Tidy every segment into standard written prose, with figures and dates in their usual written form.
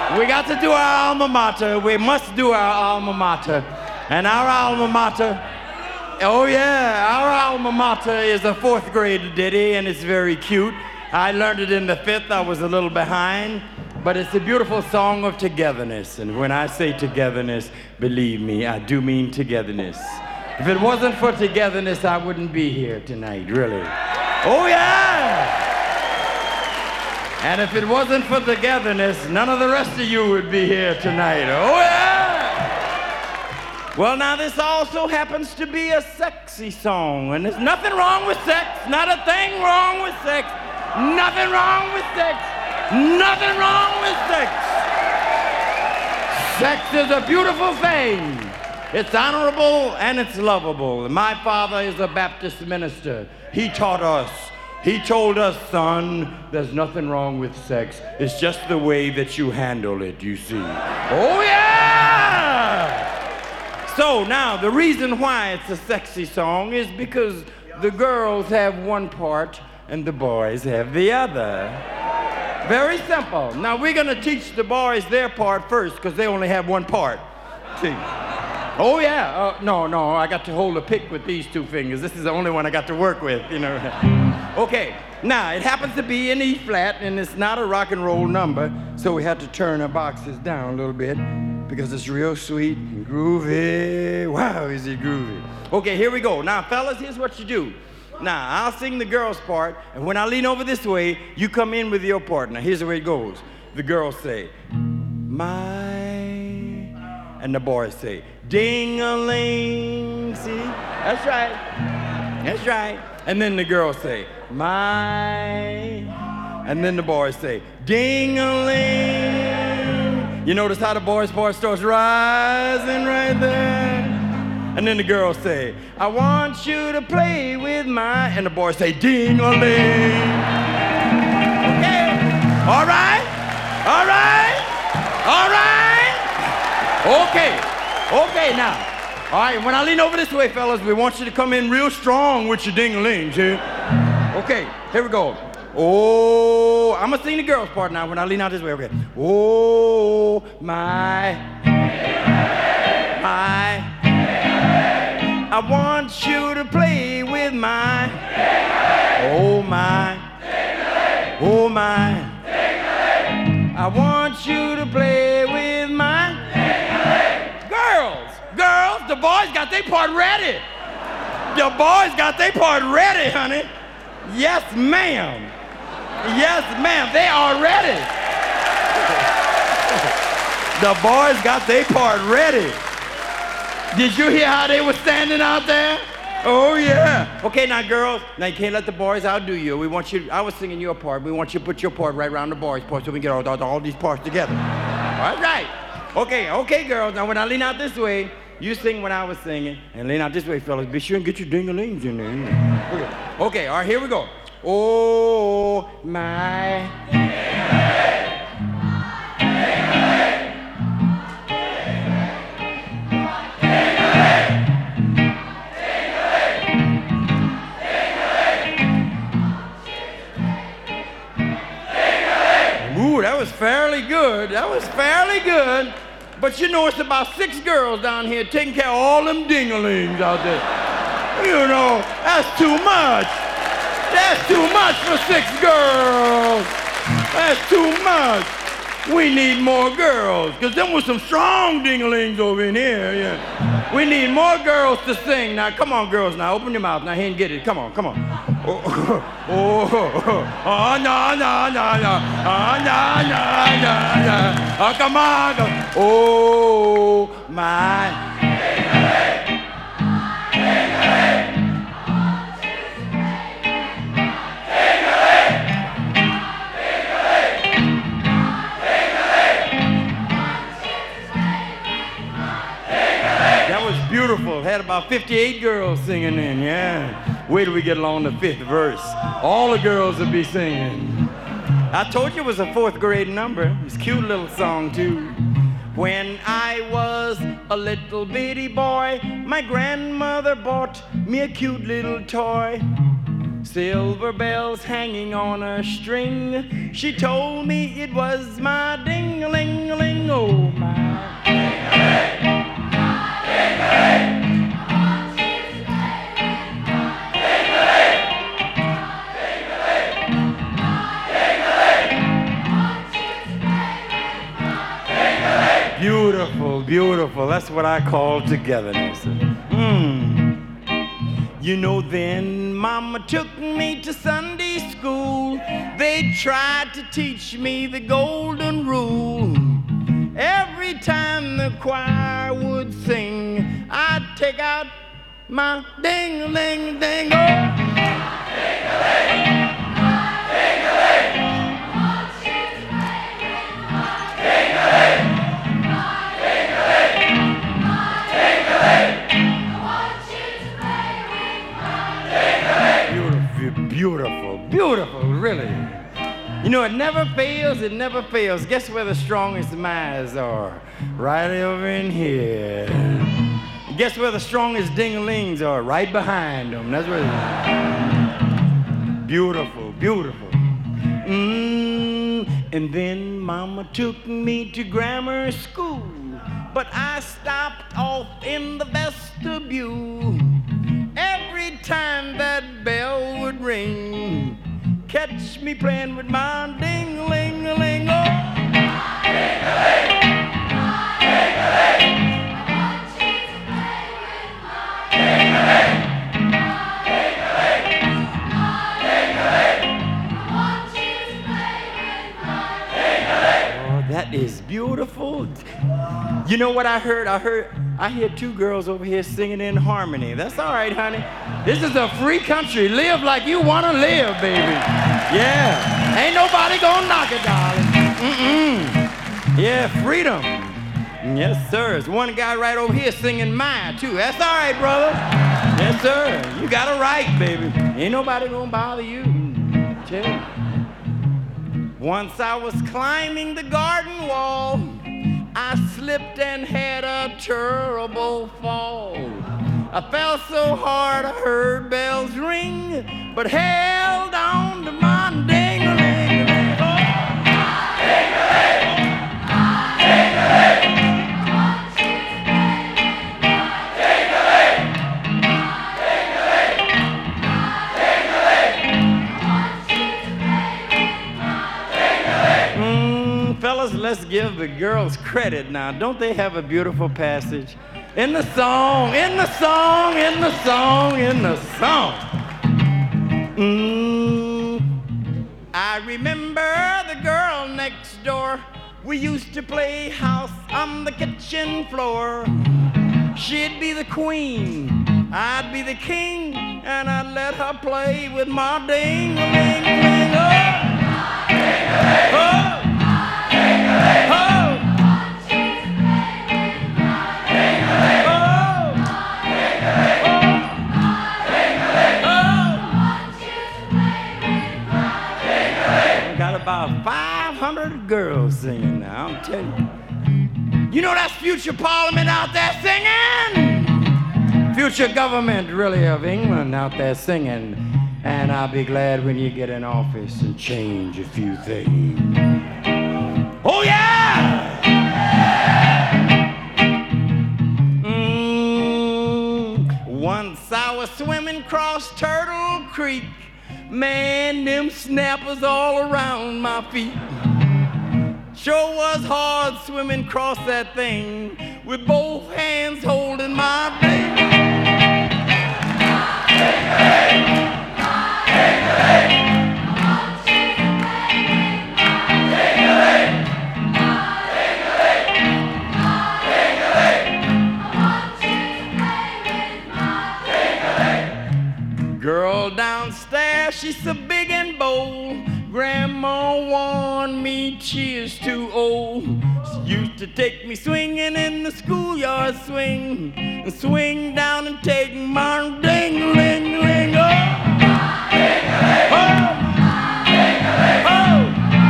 We got to do our alma mater. We must do our alma mater. And our alma mater, oh yeah, our alma mater is a 4th grade ditty, and it's very cute. I learned it in the 5th. I was a little behind. But it's a beautiful song of togetherness. And when I say togetherness, believe me, I do mean togetherness. If it wasn't for togetherness, I wouldn't be here tonight, really. Oh yeah! And if it wasn't for togetherness, none of the rest of you would be here tonight. Oh yeah! Well, now this also happens to be a sexy song, and there's nothing wrong with sex, not a thing wrong with sex, nothing wrong with sex, nothing wrong with sex. Sex is a beautiful thing. It's honorable and it's lovable. My father is a Baptist minister. He taught us. He told us, son, there's nothing wrong with sex. It's just the way that you handle it, you see. Oh, yeah! So now, the reason why it's a sexy song is because the girls have one part and the boys have the other. Very simple. Now, we're going to teach the boys their part first because they only have one part. See? Oh, yeah. No, I got to hold a pick with these 2 fingers. This is the only one I got to work with, you know. Okay, now, it happens to be in E flat, and it's not a rock and roll number, so we had to turn our boxes down a little bit because it's real sweet and groovy. Wow, is it groovy. Okay, here we go. Now, fellas, here's what you do. Now, I'll sing the girls' part, and when I lean over this way, you come in with your part. Now, here's the way it goes. The girls say, my, and the boys say, ding-a-ling, see? That's right. That's right. And then the girls say, my, and then the boys say, ding-a-ling. You notice how the boys' part starts rising right there? And then the girls say, I want you to play with my, and the boys say, ding-a-ling. Okay? All right? All right? All right? Okay. Okay, now. All right, when I lean over this way, fellas, we want you to come in real strong with your ding-a-ling, see? Okay, here we go. Oh, I'm gonna sing the girls' part now when I lean out this way, okay? Oh, my, I want you to play with my, oh my, oh my, I want you to play with my, girls, the boys got their part ready. The boys got their part ready, honey. Yes, ma'am. Yes, ma'am, they are ready. The boys got their part ready. Did you hear how they were standing out there? Oh, yeah. Okay, now, girls, now you can't let the boys outdo you. We want you, I was singing your part. We want you to put your part right around the boys' part so we can get all these parts together. All right. Okay, girls. Now, when I lean out this way, you sing when I was singing, and lean out this way, fellas. Be sure and get your ding-a-lings in there. Okay, all right, here we go. Oh, my. Ooh, that was fairly good. That was fairly good. But you know, it's about 6 girls down here taking care of all them ding-a-lings out there. You know, that's too much. That's too much for 6 girls. That's too much. We need more girls, because them was some strong ding-a-lings over in here, yeah. We need more girls to sing. Now, come on, girls, now, open your mouth. Now, here and get it. Come on. Oh, no. Oh, come on. Oh, my. That was beautiful. Had about 58 girls singing in, yeah. Wait till we get along the 5th verse. All the girls will be singing. I told you it was a 4th grade number. It's a cute little song, too. When I was a little bitty boy, my grandmother bought me a cute little toy. Silver bells hanging on a string. She told me it was my ding-a-ling-a-ling. Beautiful, beautiful. That's what I call togetherness. You know, then Mama took me to Sunday school. They tried to teach me the golden rule. Every time the choir would sing, I'd take out my ding-a-ling-ding. Oh. Beautiful, beautiful, really. You know, it never fails, it never fails. Guess where the strongest minds are? Right over in here. Guess where the strongest ding-a-lings are? Right behind them. That's where they are. Beautiful, beautiful. And then Mama took me to grammar school, but I stopped off in the vestibule. Every time that bell would ring, catch me playing with my ding-a-ling-a-ling. Oh. Ding-a-ling, ding-a-ling. I want you to play with my ding-a-ling. Ding-a-ling, ding-a-ling. I want you to play with my ding-a-ling. Oh, that is beautiful. You know what I heard? I hear two girls over here singing in harmony. That's all right, honey. This is a free country. Live like you want to live, baby. Yeah. Ain't nobody gonna knock it, darling. Yeah, freedom. Yes, sir. There's one guy right over here singing mine, too. That's all right, brother. Yes, sir. You got a right, baby. Ain't nobody gonna bother you. Tell you. Once I was climbing the garden wall, I slipped and had a terrible fall. I fell so hard I heard bells ring, but held on to my ding-a-ling-a-ling. Oh. Ding-a-ling, ding-a-ling. I want you to play with my ding-a-ling. Ding-a-ling, ding-a-ling. I want you to play with my ding-a-ling. Fellas, let's give the girls credit now. Don't they have a beautiful passage? In the song, in the song, in the song, in the song. I remember the girl next door. We used to play house on the kitchen floor. She'd be the queen, I'd be the king, and I'd let her play with my ding-a-ling-a-ling. Oh! Oh! Oh! About 500 girls singing now, I'm telling you. You know that's future Parliament out there singing. Future government, really, of England out there singing. And I'll be glad when you get in office and change a few things. Oh, yeah! Once I was swimming across Turtle Creek. Man, them snappers all around my feet. Sure was hard swimming across that thing with both hands holding my ding. Girl downstairs, she's so big and bold. Grandma warned me she is too old. She used to take me swinging in the schoolyard swing, and swing down and take my ding-a-ling-a-ling. Oh! Oh! Oh!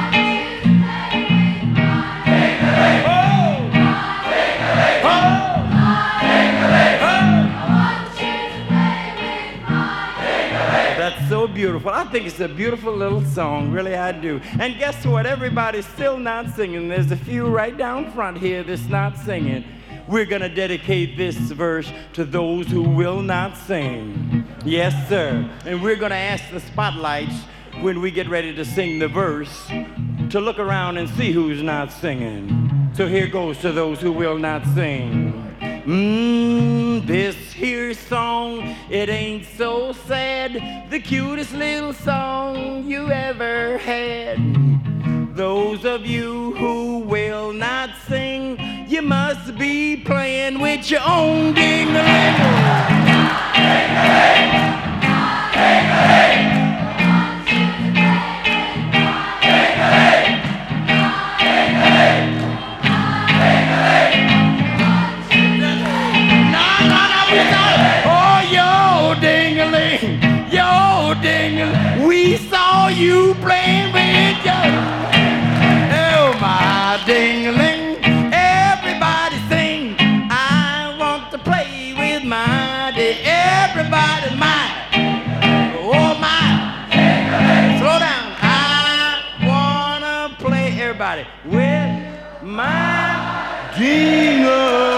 So beautiful. I think it's a beautiful little song, really I do. And guess what? Everybody's still not singing. There's a few right down front here that's not singing. We're gonna dedicate this verse to those who will not sing. Yes, sir. And we're gonna ask the spotlights when we get ready to sing the verse to look around and see who's not singing. So here goes to those who will not sing. This here song, it ain't so sad. The cutest little song you ever had. Those of you who will not sing, you must be playing with your own ding-a-ling. We saw you playing with your, oh my ding-a-ling. Everybody sing, I want to play with my ding. Everybody mine, oh my, slow down. I wanna play, everybody, with my ding-a-ling.